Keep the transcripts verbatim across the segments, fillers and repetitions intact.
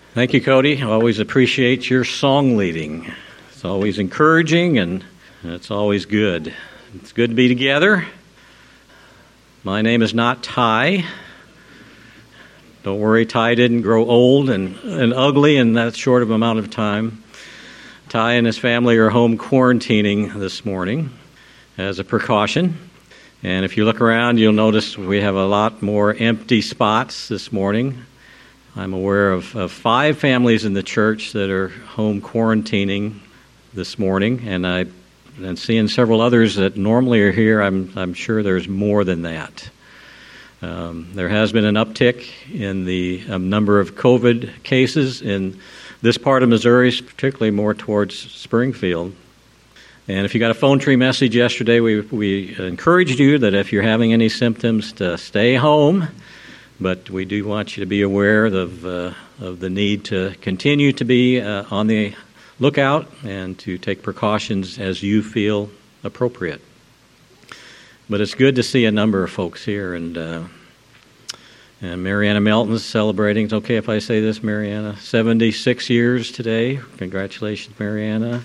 Thank you, Cody. I always appreciate your song leading. It's always encouraging and it's always good. It's good to be together. My name is not Ty. Don't worry, Ty didn't grow old and, and ugly in that short of amount of time. Ty and his family are home quarantining this morning as a precaution. And if you look around, you'll notice we have a lot more empty spots this morning. I'm aware of, of five families in the church that are home quarantining this morning, and I and seeing several others that normally are here. I'm I'm sure there's more than that. Um, there has been an uptick in the um, number of COVID cases in this part of Missouri, particularly more towards Springfield. And if you got a phone tree message yesterday, we we encouraged you that if you're having any symptoms to stay home. But we do want you to be aware of uh, of the need to continue to be uh, on the lookout and to take precautions as you feel appropriate. But it's good to see a number of folks here, and uh, and Mariana Melton's celebrating. It's okay if I say this, Mariana, seventy-six years today. Congratulations, Mariana.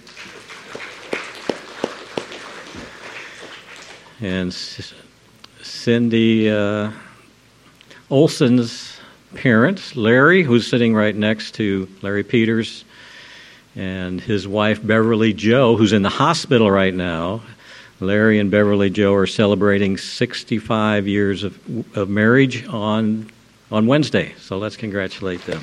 And C- Cindy. Uh, Olson's parents, Larry, who's sitting right next to Larry Peters, and his wife, Beverly Jo, who's in the hospital right now. Larry and Beverly Jo are celebrating sixty-five years of, of marriage on on Wednesday, so let's congratulate them.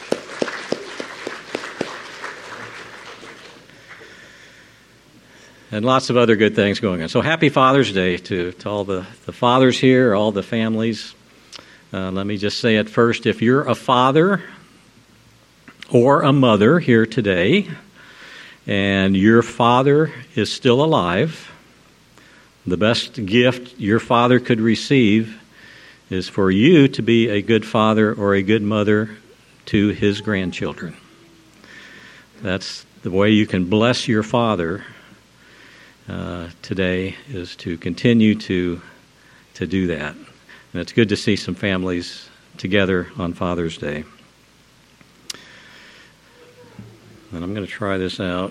And lots of other good things going on. So happy Father's Day to, to all the, the fathers here, all the families. Uh, let me just say it first, if you're a father or a mother here today, and your father is still alive, the best gift your father could receive is for you to be a good father or a good mother to his grandchildren. That's the way you can bless your father uh, today, is to continue to to do that. And it's good to see some families together on Father's Day. And I'm going to try this out.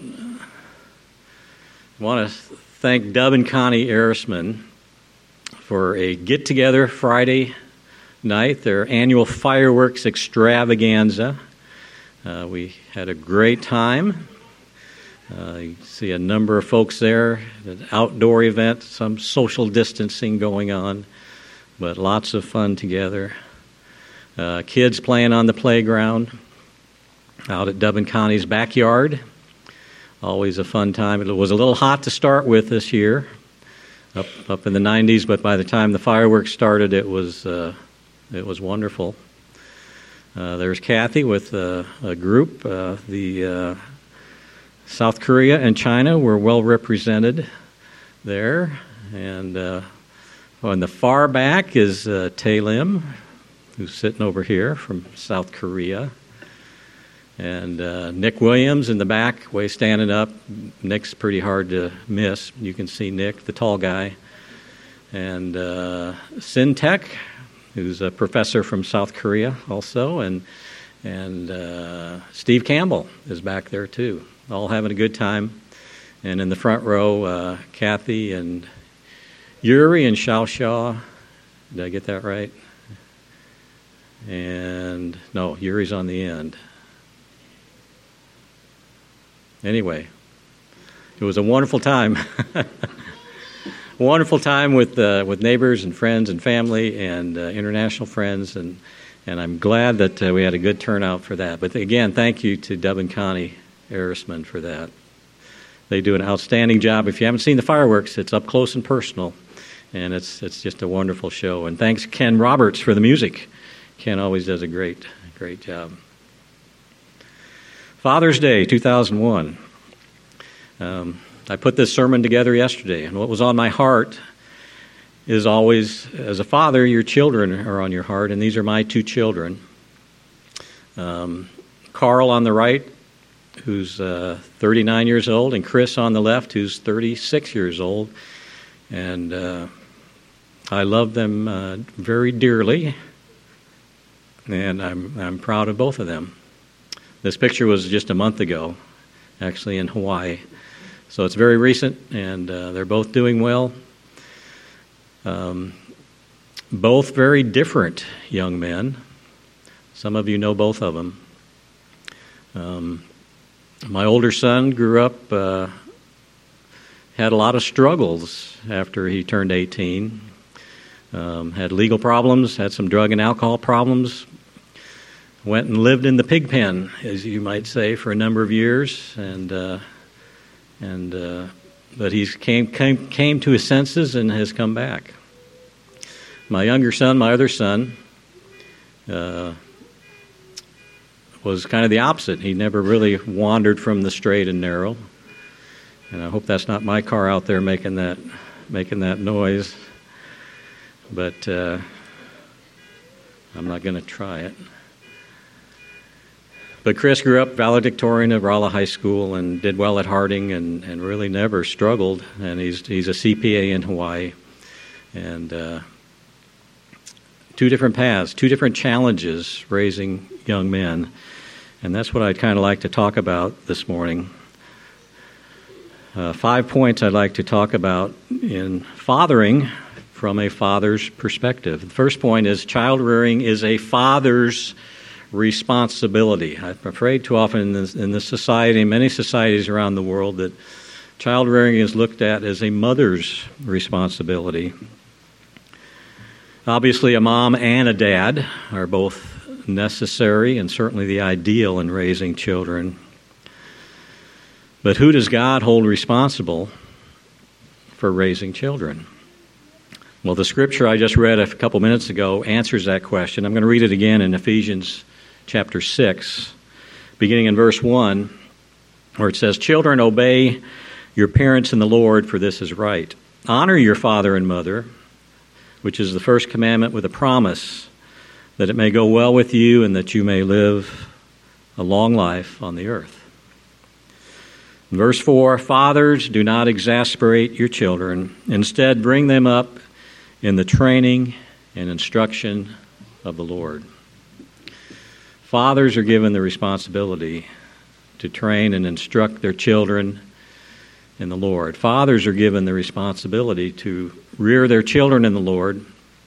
I want to thank Dub and Connie Erisman for a get-together Friday night, their annual fireworks extravaganza. Uh, we had a great time. Uh, you see a number of folks there, an outdoor event, some social distancing going on. But lots of fun together. Uh, kids playing on the playground out at Dub and Connie's backyard. Always a fun time. It was a little hot to start with this year, up up in the nineties. But by the time the fireworks started, it was uh, it was wonderful. Uh, there's Kathy with uh, a group. Uh, the uh, South Korea and China were well represented there, and. Uh, On the far back is uh, Tae Lim, who's sitting over here from South Korea. And uh, Nick Williams in the back, way standing up. Nick's pretty hard to miss. You can see Nick, the tall guy. And uh, Sin Tek, who's a professor from South Korea also. And, and uh, Steve Campbell is back there too, all having a good time. And in the front row, uh, Kathy and Yuri and Xiao Xia, did I get that right? And no, Yuri's on the end. Anyway, it was a wonderful time. Wonderful time with uh, with neighbors and friends and family and uh, international friends, and and I'm glad that uh, we had a good turnout for that. But again, thank you to Dub and Connie Erisman for that. They do an outstanding job. If you haven't seen the fireworks, it's up close and personal. And it's it's just a wonderful show. And thanks Ken Roberts for the music. Ken always does a great, great job. Father's Day, two thousand one. Um, I put this sermon together yesterday, and what was on my heart is always, as a father, your children are on your heart, and these are my two children. Um, Carl on the right, who's uh, thirty-nine years old, and Chris on the left, who's thirty-six years old. And uh, I love them uh, very dearly, and I'm I'm proud of both of them. This picture was just a month ago, actually in Hawaii. So it's very recent, and uh, they're both doing well. Um, both very different young men. Some of you know both of them. Um, my older son grew up, uh, had a lot of struggles after he turned eighteen. Um, had legal problems, had some drug and alcohol problems. Went and lived in the pig pen, as you might say, for a number of years, and uh, and uh, but he came came came to his senses and has come back. My younger son, my other son, uh, was kind of the opposite. He never really wandered from the straight and narrow. And I hope that's not my car out there making that making that noise. But uh, I'm not going to try it. But Chris grew up valedictorian of Rolla High School and did well at Harding and, and really never struggled. And he's he's a C P A in Hawaii. And uh, two different paths, two different challenges raising young men. And that's what I'd kind of like to talk about this morning. Uh, five points I'd like to talk about in fathering from a father's perspective. The first point is child rearing is a father's responsibility. I'm afraid too often in this, in this society, many societies around the world, that child rearing is looked at as a mother's responsibility. Obviously, a mom and a dad are both necessary and certainly the ideal in raising children. But who does God hold responsible for raising children? Well, the scripture I just read a couple minutes ago answers that question. I'm going to read it again in Ephesians chapter six, beginning in verse one, where it says, "Children, obey your parents in the Lord, for this is right. Honor your father and mother, which is the first commandment with a promise, that it may go well with you and that you may live a long life on the earth." In verse four, "Fathers, do not exasperate your children. Instead, bring them up in the training and instruction of the Lord." Fathers are given the responsibility to train and instruct their children in the Lord. Fathers are given the responsibility to rear their children in the Lord.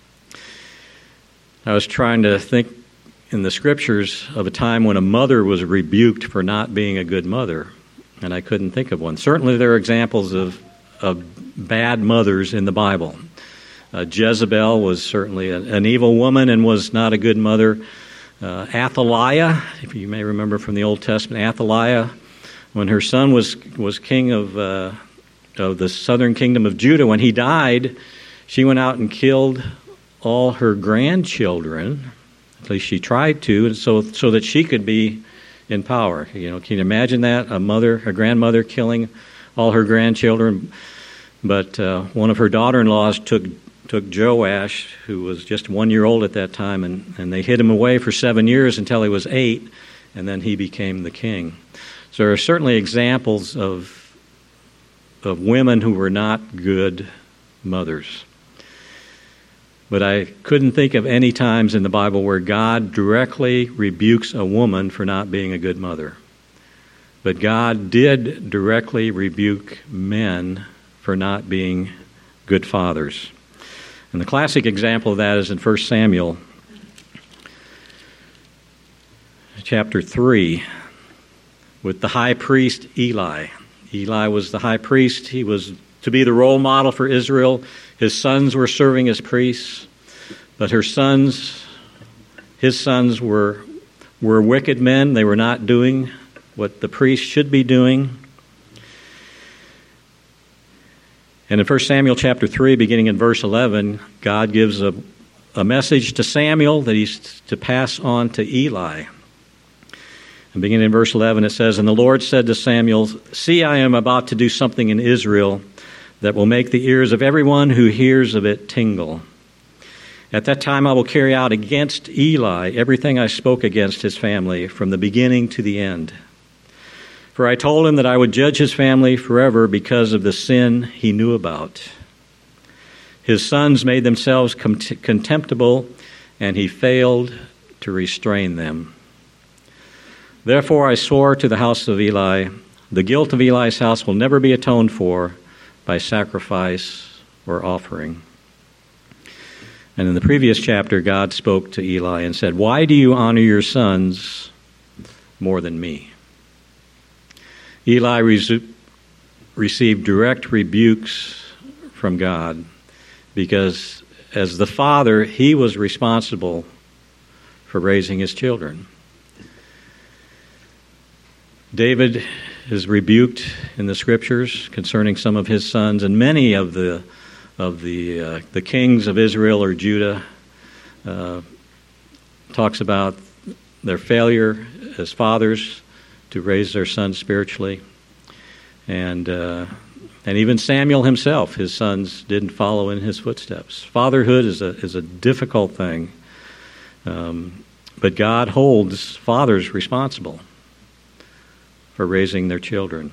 I was trying to think in the scriptures of a time when a mother was rebuked for not being a good mother, and I couldn't think of one. Certainly there are examples of, of bad mothers in the Bible. Uh, Jezebel was certainly a, an evil woman and was not a good mother. Uh, Athaliah, if you may remember from the Old Testament, Athaliah, when her son was was king of uh, of the southern kingdom of Judah, when he died, she went out and killed all her grandchildren. At least she tried to, so so that she could be in power. You know, can you imagine that? A mother, a grandmother killing all her grandchildren. But uh, one of her daughter-in-laws took took Joash, who was just one year old at that time, and, and they hid him away for seven years until he was eight, and then he became the king. So there are certainly examples of of women who were not good mothers. But I couldn't think of any times in the Bible where God directly rebukes a woman for not being a good mother. But God did directly rebuke men for not being good fathers. And the classic example of that is in First Samuel chapter three with the high priest Eli. Eli was the high priest. He was to be the role model for Israel. His sons were serving as priests, but her sons, his sons were were wicked men. They were not doing what the priest should be doing. And in First Samuel chapter three, beginning in verse eleven, God gives a, a message to Samuel that he's to pass on to Eli. And beginning in verse eleven, it says, "And the Lord said to Samuel, See, I am about to do something in Israel that will make the ears of everyone who hears of it tingle. At that time I will carry out against Eli everything I spoke against his family from the beginning to the end. For I told him that I would judge his family forever because of the sin he knew about. His sons made themselves contemptible, and he failed to restrain them. Therefore I swore to the house of Eli, the guilt of Eli's house will never be atoned for by sacrifice or offering. And in the previous chapter, God spoke to Eli and said, why do you honor your sons more than me? Eli re- received direct rebukes from God because as the father, he was responsible for raising his children. David is rebuked in the scriptures concerning some of his sons, and many of the of the uh, the kings of Israel or Judah uh, talks about their failure as fathers to raise their sons spiritually, and uh, and even Samuel himself, his sons didn't follow in his footsteps. Fatherhood is a is a difficult thing, um, but God holds fathers responsible for raising their children.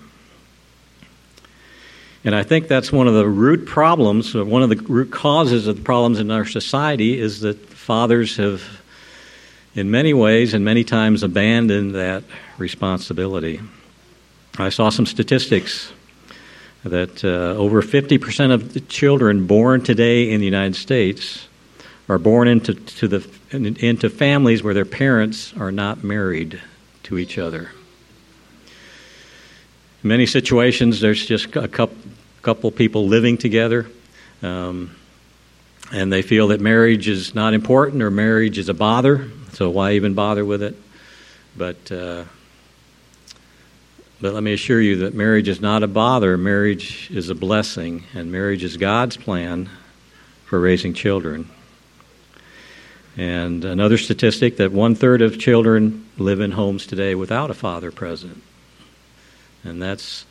And I think that's one of the root problems, or one of the root causes of the problems in our society, is that fathers have, in many ways and many times, abandoned that responsibility. I saw some statistics that uh, over fifty percent of the children born today in the United States are born into to the into families where their parents are not married to each other. In many situations, there's just a couple, couple people living together, um, and they feel that marriage is not important or marriage is a bother, so why even bother with it? But uh, but let me assure you that marriage is not a bother. Marriage is a blessing, and marriage is God's plan for raising children. And another statistic that one-third of children live in homes today without a father present. And that's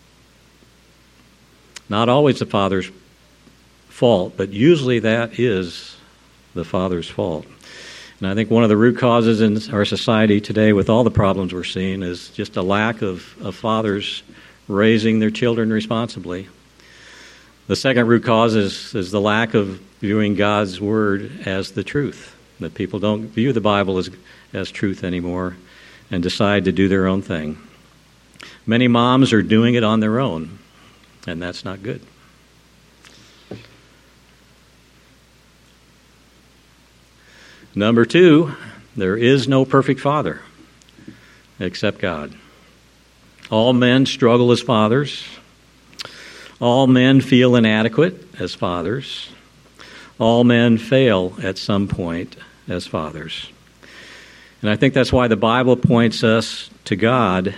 not always the father's fault, but usually that is the father's fault. And I think one of the root causes in our society today with all the problems we're seeing is just a lack of, of fathers raising their children responsibly. The second root cause is, is the lack of viewing God's Word as the truth, that people don't view the Bible as, as truth anymore and decide to do their own thing. Many moms are doing it on their own, and that's not good. Number two, there is no perfect father except God. All men struggle as fathers. All men feel inadequate as fathers. All men fail at some point as fathers. And I think that's why the Bible points us to God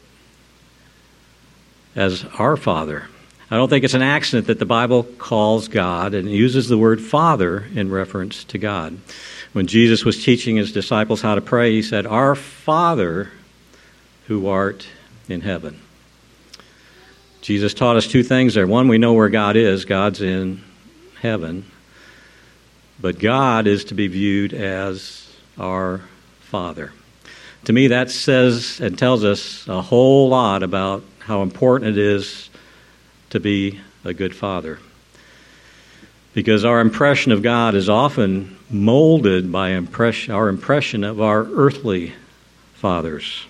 as our Father. I don't think it's an accident that the Bible calls God and uses the word Father in reference to God. When Jesus was teaching his disciples how to pray, he said, Our Father who art in heaven. Jesus taught us two things there. One, we know where God is. God's in heaven. But God is to be viewed as our Father. To me, that says and tells us a whole lot about how important it is to be a good father. Because our impression of God is often molded by impression, our impression of our earthly fathers.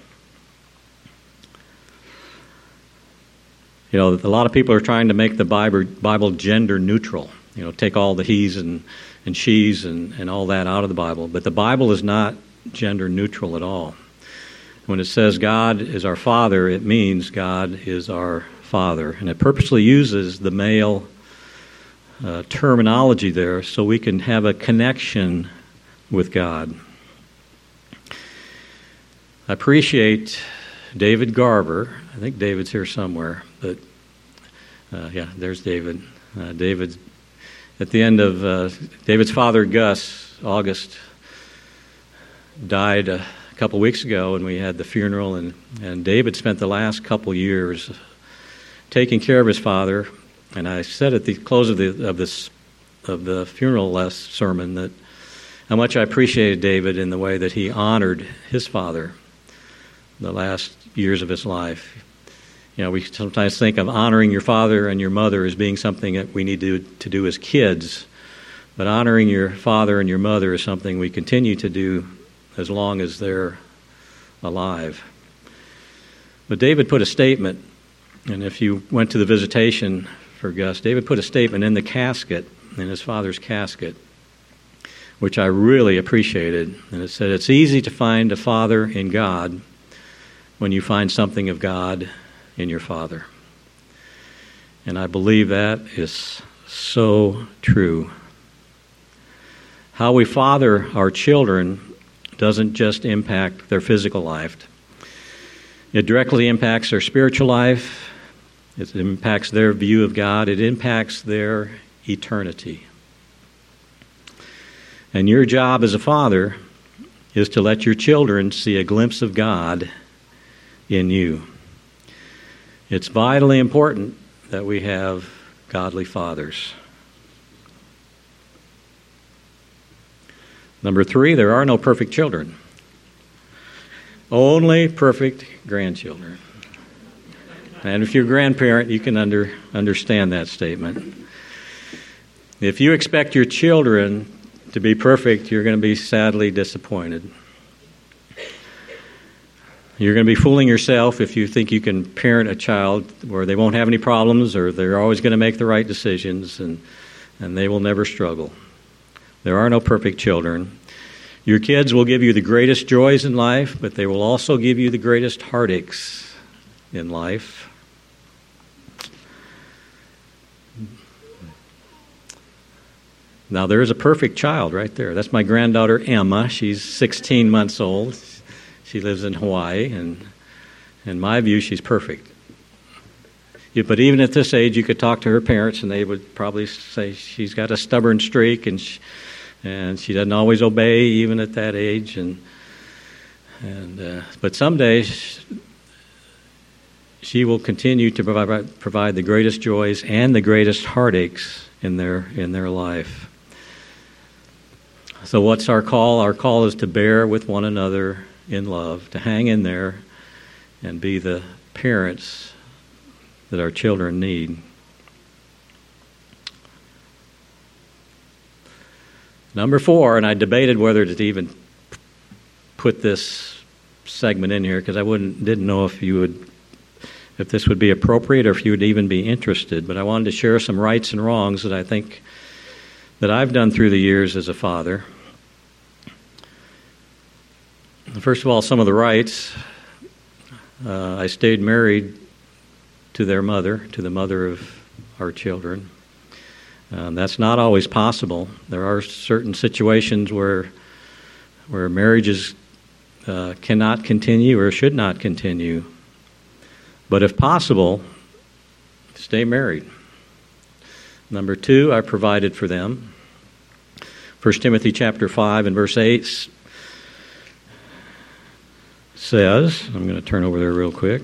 You know, a lot of people are trying to make the Bible, Bible gender neutral. You know, take all the he's and, and she's and, and all that out of the Bible. But the Bible is not gender neutral at all. When it says God is our Father, it means God is our Father. And it purposely uses the male uh, terminology there so we can have a connection with God. I appreciate David Garber. I think David's here somewhere. But uh, yeah, there's David. Uh, David, at the end of uh, David's father, Gus, August, died a couple weeks ago, and we had the funeral, and, and David spent the last couple years taking care of his father. And I said at the close of the of this of the funeral last sermon that how much I appreciated David in the way that he honored his father the last years of his life. You know, we sometimes think of honoring your father and your mother as being something that we need to, to do as kids, but honoring your father and your mother is something we continue to do as long as they're alive. But David put a statement, and if you went to the visitation for Gus, David put a statement in the casket, in his father's casket, which I really appreciated. And it said, "It's easy to find a father in God when you find something of God in your father." And I believe that is so true. How we father our children doesn't just impact their physical life. It directly impacts their spiritual life. It impacts their view of God. It impacts their eternity. And your job as a father is to let your children see a glimpse of God in you. It's vitally important that we have godly fathers. Number three, there are no perfect children. Only perfect grandchildren. And if you're a grandparent, you can under, understand that statement. If you expect your children to be perfect, you're going to be sadly disappointed. You're going to be fooling yourself if you think you can parent a child where they won't have any problems or they're always going to make the right decisions and, and they will never struggle. There are no perfect children. Your kids will give you the greatest joys in life, but they will also give you the greatest heartaches in life. Now, there is a perfect child right there. That's my granddaughter, Emma. She's sixteen months old. She lives in Hawaii, and in my view, she's perfect. Yeah, but even at this age, you could talk to her parents, and they would probably say she's got a stubborn streak, and she, and she doesn't always obey, even at that age. And and uh, but someday she will continue to provide provide the greatest joys and the greatest heartaches in their in their life. So what's our call? Our call is to bear with one another in love, to hang in there and be the parents that our children need. Number four, and I debated whether to even put this segment in here because I wouldn't didn't know if you would if this would be appropriate or if you would even be interested, but I wanted to share some rights and wrongs that I think that I've done through the years as a father. First of all, some of the rights. Uh, I stayed married to their mother, to the mother of our children. Um, that's not always possible. There are certain situations where where marriages uh, cannot continue or should not continue. But if possible, stay married. Number two, I provided for them. First Timothy chapter five and verse eight says, I'm going to turn over there real quick.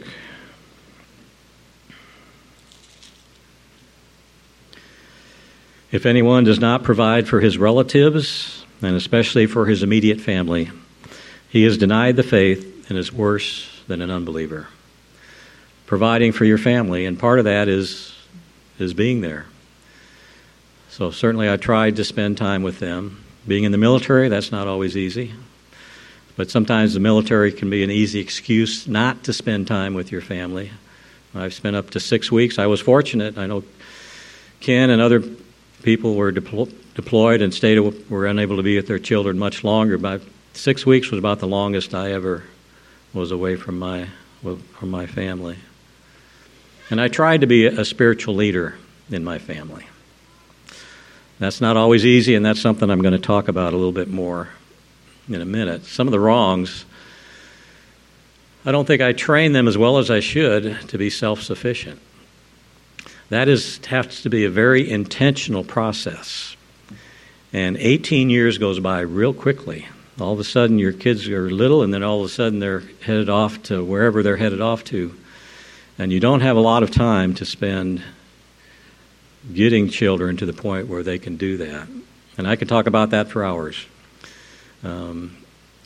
If anyone does not provide for his relatives, and especially for his immediate family, he has denied the faith and is worse than an unbeliever. Providing for your family, and part of that is is being there. So certainly I tried to spend time with them. Being in the military, that's not always easy. But sometimes the military can be an easy excuse not to spend time with your family. I've spent up to six weeks. I was fortunate. I know Ken and other people were deplo- deployed and stayed, were unable to be with their children much longer. But six weeks was about the longest I ever was away from my from my family. And I tried to be a spiritual leader in my family. That's not always easy, and that's something I'm going to talk about a little bit more in a minute. Some of the wrongs, I don't think I trained them as well as I should to be self-sufficient. That is has to be a very intentional process. And eighteen years goes by real quickly. All of a sudden your kids are little, and then all of a sudden they're headed off to wherever they're headed off to. And you don't have a lot of time to spend getting children to the point where they can do that. And I could talk about that for hours. Um,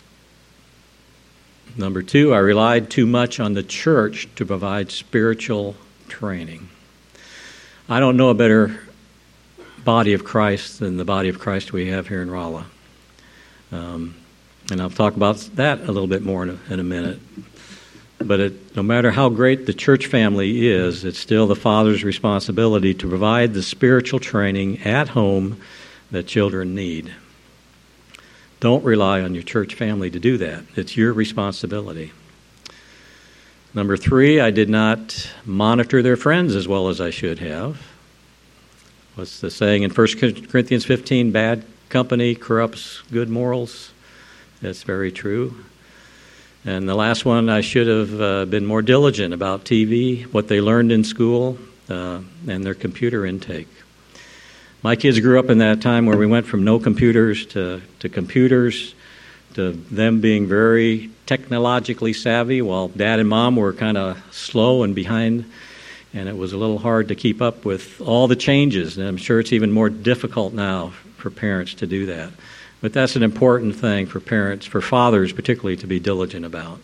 number two, I relied too much on the church to provide spiritual training. I don't know a better body of Christ than the body of Christ we have here in Rolla. Um, and I'll talk about that a little bit more in a, in a minute. But it, no matter how great the church family is, it's still the father's responsibility to provide the spiritual training at home that children need. Don't rely on your church family to do that. It's your responsibility. Number three, I did not monitor their friends as well as I should have. What's the saying in First Corinthians fifteen? Bad company corrupts good morals. That's very true. And the last one, I should have uh, been more diligent about T V, what they learned in school, uh, and their computer intake. My kids grew up in that time where we went from no computers to, to computers, to them being very technologically savvy, while Dad and Mom were kind of slow and behind, and it was a little hard to keep up with all the changes. And I'm sure it's even more difficult now for parents to do that. But that's an important thing for parents, for fathers particularly, to be diligent about.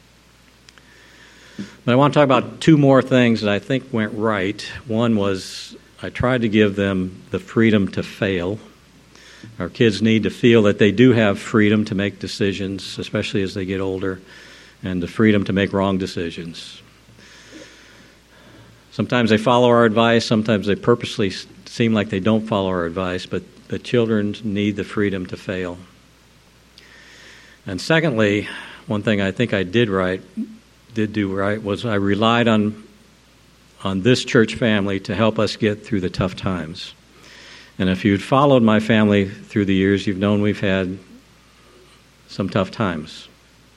But I want to talk about two more things that I think went right. One was I tried to give them the freedom to fail. Our kids need to feel that they do have freedom to make decisions, especially as they get older, and the freedom to make wrong decisions. Sometimes they follow our advice, sometimes they purposely seem like they don't follow our advice, but the children need the freedom to fail. And secondly, one thing I think I did right, did do right, was I relied on on this church family to help us get through the tough times. And if you've followed my family through the years, you've known we've had some tough times.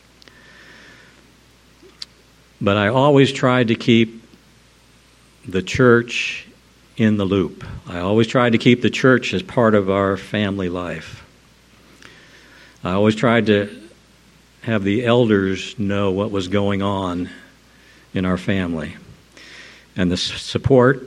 But I always tried to keep the church in the loop. I always tried to keep the church as part of our family life. I always tried to have the elders know what was going on in our family. And the support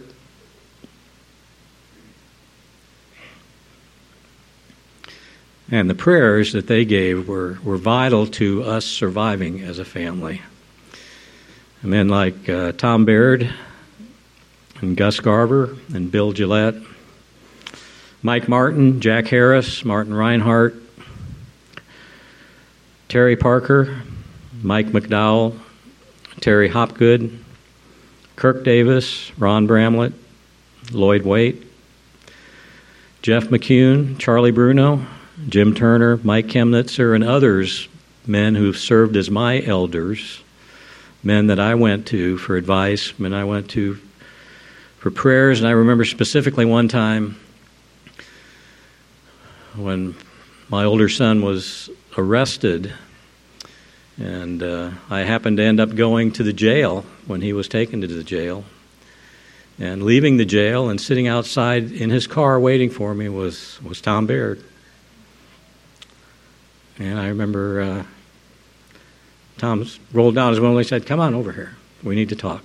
and the prayers that they gave were, were vital to us surviving as a family. Men like uh, Tom Baird and Gus Garber and Bill Gillette, Mike Martin, Jack Harris, Martin Reinhardt, Terry Parker, Mike McDowell, Terry Hopgood, Kirk Davis, Ron Bramlett, Lloyd Waite, Jeff McCune, Charlie Bruno, Jim Turner, Mike Chemnitzer, and others, men who've served as my elders, men that I went to for advice, men I went to for prayers. And I remember specifically one time when my older son was arrested, and uh, I happened to end up going to the jail when he was taken to the jail. And leaving the jail and sitting outside in his car waiting for me was, was Tom Baird. And I remember uh, Tom rolled down his window and said, "Come on over here. We need to talk."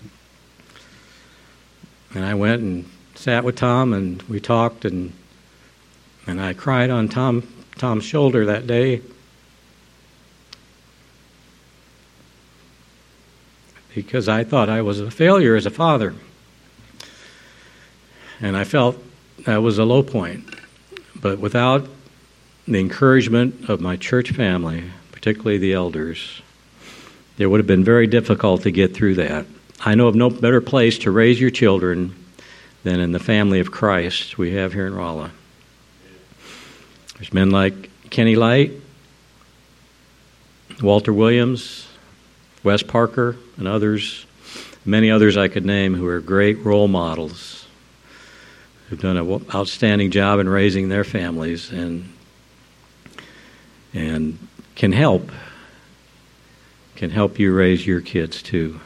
And I went and sat with Tom, and we talked, and and I cried on Tom Tom's shoulder that day. Because I thought I was a failure as a father. And I felt that was a low point. But without the encouragement of my church family, particularly the elders, it would have been very difficult to get through that. I know of no better place to raise your children than in the family of Christ we have here in Rolla. There's men like Kenny Light, Walter Williams, Wes Parker, and others, many others I could name, who are great role models, who've done an outstanding job in raising their families and and can help, can help you raise your kids too.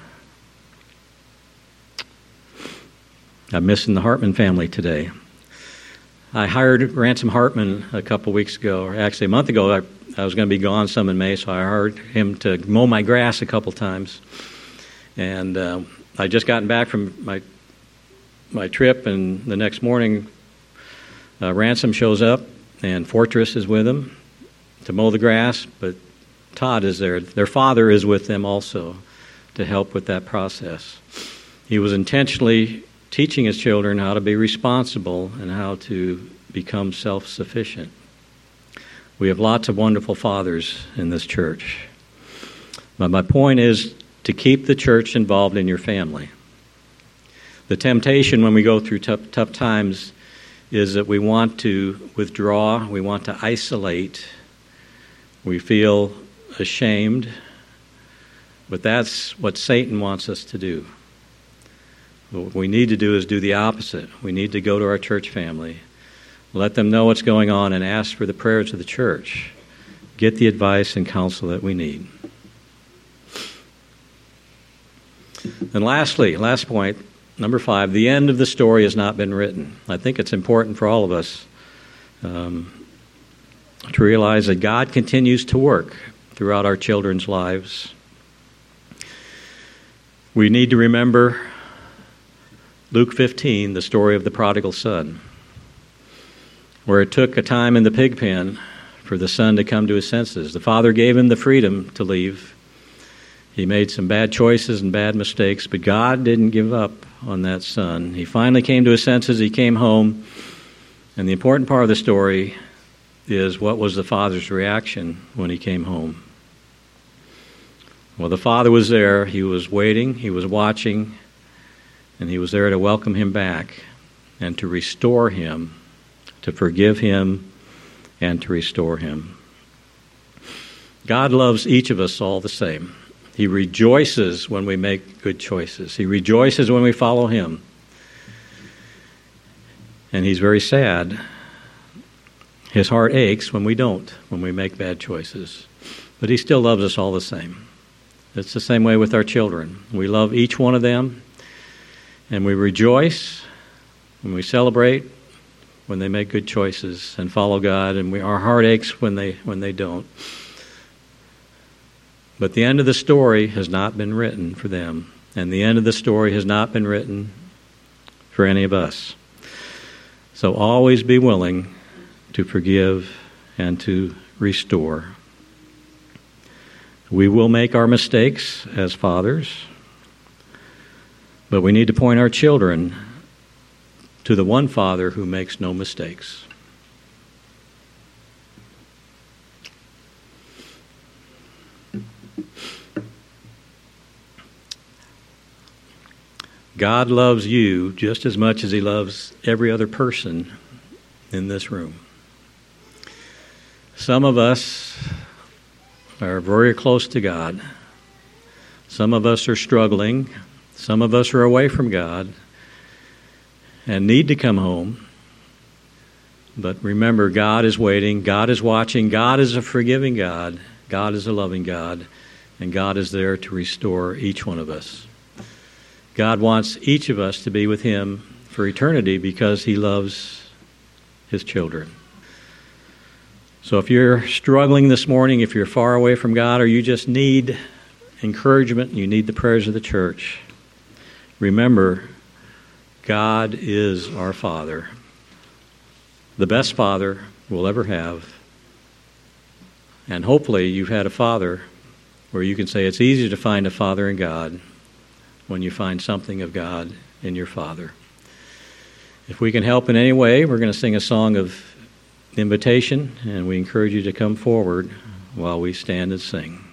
I'm missing the Hartman family today. I hired Ransom Hartman a couple weeks ago, or actually a month ago. I, I was going to be gone some in May, so I hired him to mow my grass a couple times. And uh, I just gotten back from my my trip, and the next morning, uh, Ransom shows up, and Fortress is with him to mow the grass, but Todd is there. Their father is with them also to help with that process. He was intentionally teaching his children how to be responsible and how to become self-sufficient. We have lots of wonderful fathers in this church. But my point is to keep the church involved in your family. The temptation when we go through tough, tough times is that we want to withdraw, we want to isolate, we feel ashamed, but that's what Satan wants us to do. What we need to do is do the opposite. We need to go to our church family, let them know what's going on, and ask for the prayers of the church. Get the advice and counsel that we need. And lastly, last point, number five, the end of the story has not been written. I think it's important for all of us um, to realize that God continues to work throughout our children's lives. We need to remember Luke fifteen, the story of the prodigal son, where it took a time in the pig pen for the son to come to his senses. The father gave him the freedom to leave. He made some bad choices and bad mistakes, but God didn't give up on that son. He finally came to his senses. He came home. And the important part of the story is, what was the father's reaction when he came home? Well, the father was there. He was waiting. He was watching. And he was there to welcome him back and to restore him, to forgive him, and to restore him. God loves each of us all the same. He rejoices when we make good choices. He rejoices when we follow him. And he's very sad. His heart aches when we don't, when we make bad choices. But he still loves us all the same. It's the same way with our children. We love each one of them, and we rejoice when we celebrate when they make good choices and follow God, and we, our heart aches when they when they don't. But the end of the story has not been written for them, and the end of the story has not been written for any of us. So always be willing to forgive and to restore. We will make our mistakes as fathers, but we need to point our children to the one Father who makes no mistakes. God loves you just as much as he loves every other person in this room. Some of us are very close to God. Some of us are struggling. Some of us are away from God and need to come home. But remember, God is waiting. God is watching. God is a forgiving God. God is a loving God. And God is there to restore each one of us. God wants each of us to be with him for eternity because he loves his children. So if you're struggling this morning, if you're far away from God, or you just need encouragement, you need the prayers of the church, remember, God is our Father, the best Father we'll ever have. And hopefully you've had a father where you can say it's easy to find a father in God when you find something of God in your father. If we can help in any way, we're going to sing a song of invitation, and we encourage you to come forward while we stand and sing.